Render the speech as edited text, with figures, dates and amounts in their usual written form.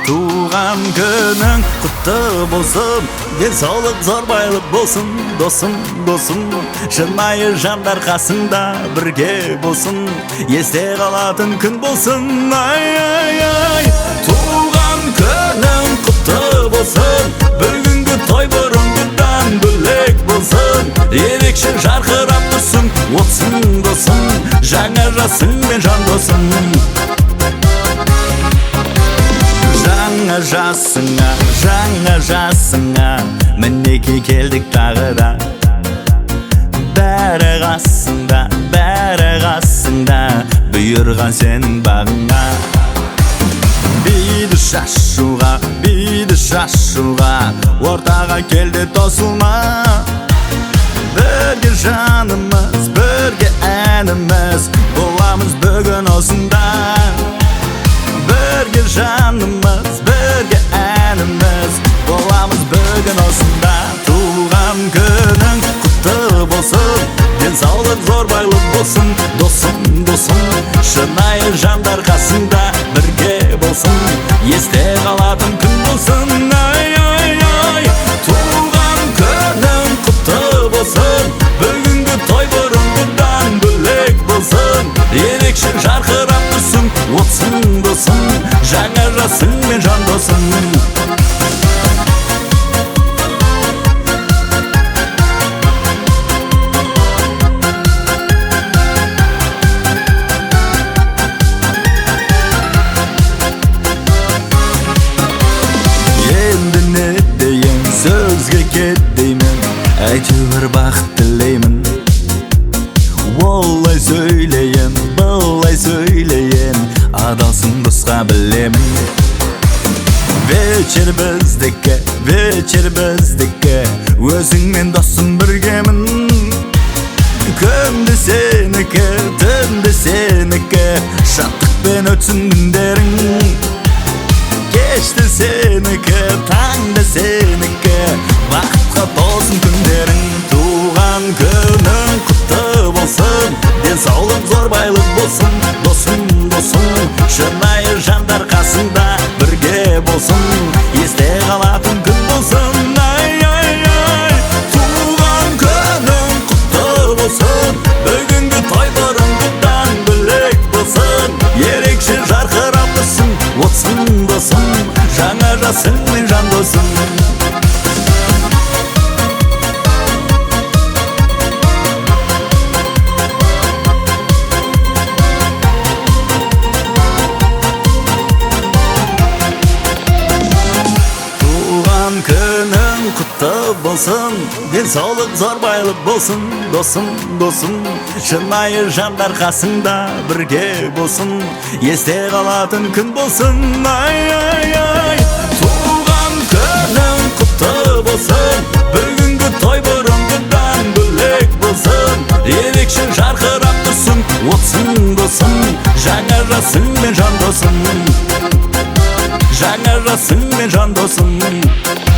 туған күнің құтты болсын, денсаулық зор байлық болсын, досым, досым. Шынайы жандар қасыңда бірге болсын, есте қалатын күн болсын. Ай, ай, ай, туған күнің құтты болсын, бүгінгі той бұрынғыдан бөлек болсын, ерекше жарқырап тұрсын, отсын досым, жаңа жасың мен жан досым. Жаңа жасыңа мінеки келдік тағы да, бәрі қасыңда бұйырған сенің бағыңа. Биді шашуға ортаға келді тосылма, бірге жанымыз, бірге әніміз, боламыз бүгін осында. Бірге жанымыз, бірге әніміз, боламыз бүгін осында. Туған күнің құтты болсын, денсаулық зор байлық болсын, досым, досым. Шынайы жандар қасыңда бірге болсын, есте қалатын күн болсын. Ай, ай, ай, туған күнің құтты болсын, бүгінгі той бұрынғыдан бөлек болсын, ерекше жарқырап тұрсын, отсын досым, жаңа жасың мен жан досым. Енді не дейін, сөзге кетпеймін, әйтеуір бақыт тілеймін. Олай сөйлейін, былай сөйлейін, адалсын досқа білемін. Вечер біздікі, өзіңмен досым біргемін. Күнді сенікі, түнді сенікі, шаттықпен өтсін күндерің. Кешті сенікі, таңды сенікі, бақытқа толсын күндерің. Туған күнің құтты болсын, денсаулық зор байлық болсын, досым, досым. Шынайы жандар қасыңда бірге болсын, есте қалатын күн болсын. Ай, ай, ай, туған күнің құтты болсын, бүгінгі той бұрынғыдан бөлек болсын, ерекше жарқырап тұрсын, отсын досым, жаңа жасың мен жан досым. Күнің құтты болсын, денсаулық зор байлық болсын, досым, досым. Шынайы жандар қасыңда бірге болсын, есте қалатын күн болсын. Ай, ай, ай, туған күнің құтты болсын, бүгінгі той бұрынғыдан бөлек болсын, ерекше жарқырап тұрсын, отсын досым, жаңа жасың мен жан досым. Жаңа жасың мен жан досым.